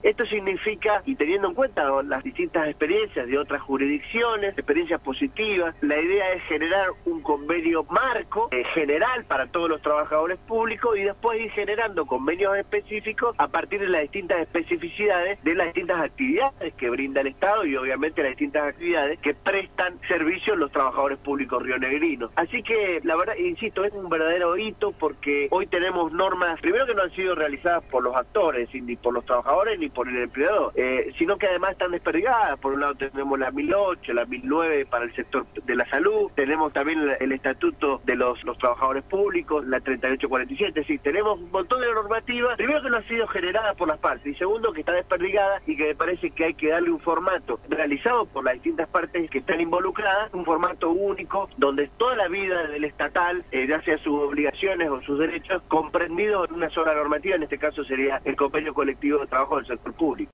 Esto significa, y teniendo en cuenta las distintas experiencias de otras jurisdicciones, experiencias positivas, la idea es generar un convenio marco general para todos los trabajadores públicos y después ir generando convenios específicos a partir de las distintas especificidades de las distintas actividades que brinda el Estado y obviamente las distintas actividades que prestan servicios los trabajadores públicos rionegrinos. Así que la verdad, insisto, es un verdadero hito porque hoy tenemos normas, primero que no han sido realizadas por los actores, ni por los trabajadores ni por el empleador, sino que además están desperdigadas. Por un lado tenemos la 1008, la 1009 para el sector de la salud, tenemos también el estatuto de los trabajadores públicos, la 3847, es decir, tenemos un montón de normativas, primero que no ha sido generada por las partes y segundo que está desperdigada y que me parece que hay que darle un formato realizado por las distintas partes que están involucradas, un formato único donde toda la vida del estatal, ya sea sus obligaciones o sus derechos, comprendidos en una sola normativa, en este caso sería el convenio colectivo de trabajo del sector público.